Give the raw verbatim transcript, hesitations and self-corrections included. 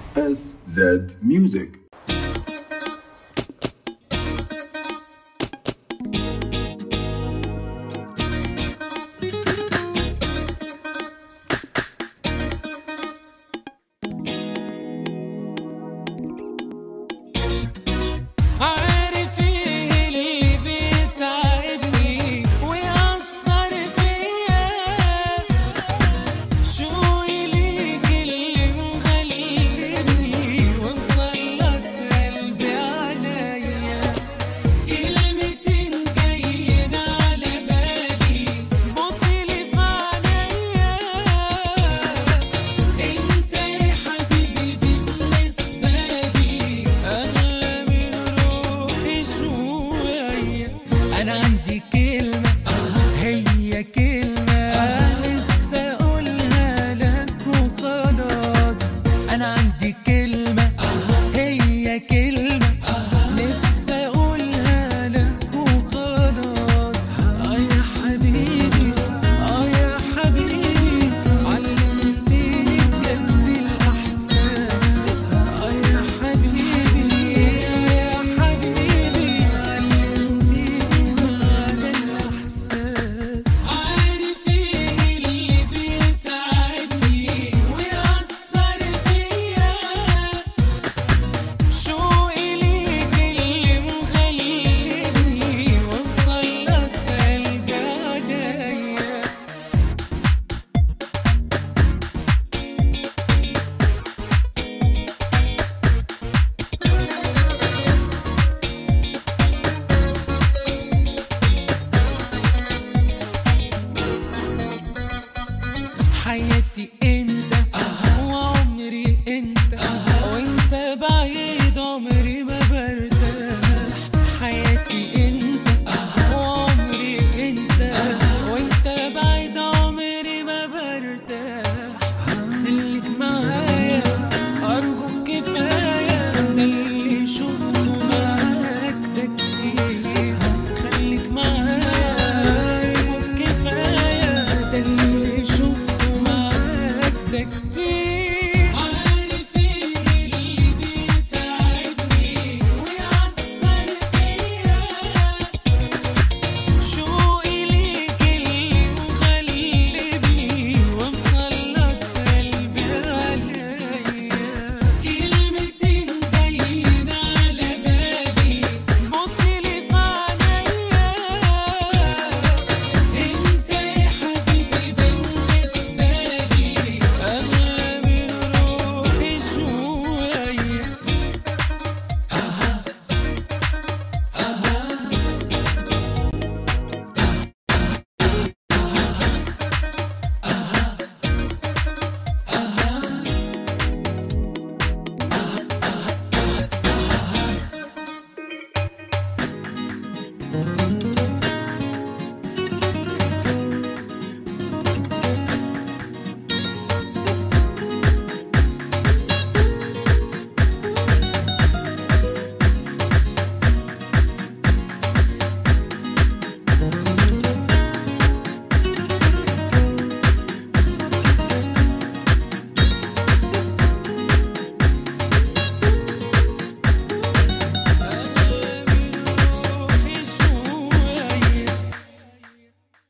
S Z Music. عارف ايه اللي بيتعبني ويأثر فيا، شو إليك اللي مغلبني ومسلط قلبي عليا، كلمتين جايين على بالي بوصلي في عينيا، انت يا حبيبي بالنسبة لي أغلى من روحي شوية. أنا عندي كلمة هي كلمة نفسي أقولها لك وخلاص. أنا عندي